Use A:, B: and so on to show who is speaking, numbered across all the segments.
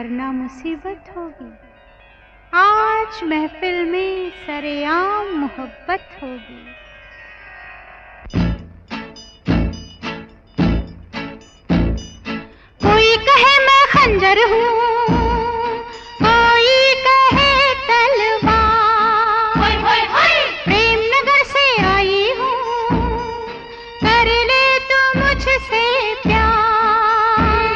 A: वरना मुसीबत होगी। आज महफिल में सरेआम मोहब्बत होगी। कोई कहे मैं खंजर हूँ, कोई कहे तलवार, प्रेम नगर से आई हूँ, कर ले तू मुझसे प्यार।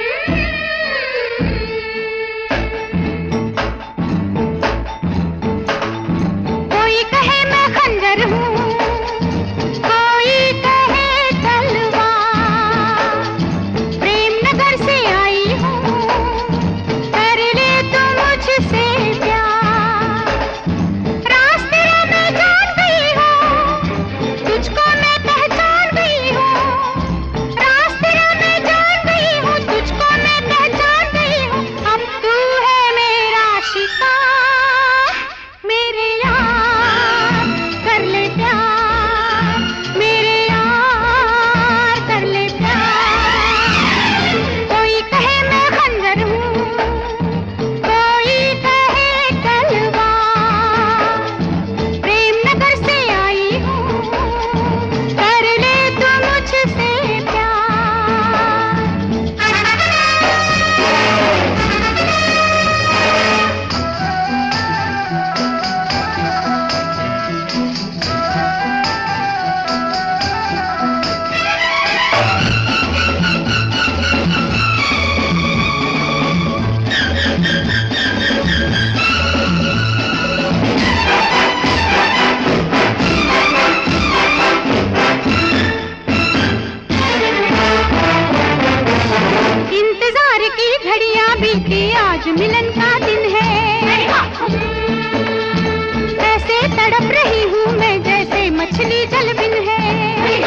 A: कोई कहे मैं खंजर हूँ, कोई कहे तलवार, प्रेम नगर से आई हूँ, कर ले तू मुझसे प्यार। रास्ते मैं जान गई हूँ, तुझको मैं पहचान गई हूँ। रास्ते मैं जान गई हूँ, तुझको मैं पहचान गई हूँ। अब तू है मेरा शिकार, मेरे यार कर ले प्यार, मेरे यार कर ले प्यार। कोई कहे मैं खंजर हूँ, कोई कहे तलवार, प्रेम नगर से आई हूँ, कर ले तू मुझसे प्यार। इंतजार की घड़ियां बीती, आज मिलन का दिन है। ऐसे तड़प रही हूँ मैं जैसे मछली जल बिन है।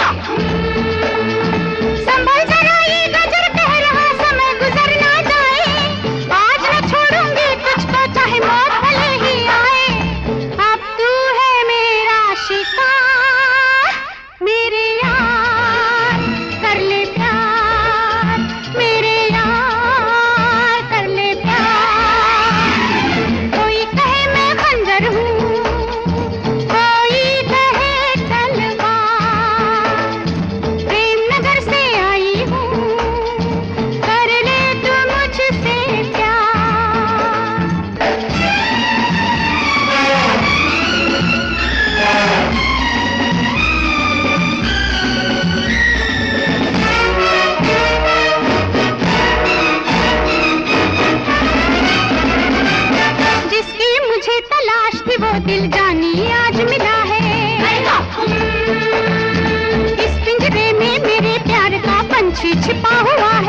A: संभल जरा ये गजर कह रहा समय गुजर ना जाए, आज न छोड़ूंगी तुझको चाहे मौत भले ही आए। अब तू है मेरा शिकार, मेरे यार कर ले प्यार, मेरे यार कर ले प्यार। कोई कहे मैं खंजर हूँ, कोई कहे तलवार, प्रेम नगर से आई हूँ, कर ले तू मुझसे प्यार। जिसकी मुझे तलाश थी वो दिल जानी आज मिला है। इस पिंजरे में मेरे प्यार का पंछी छिपा हुआ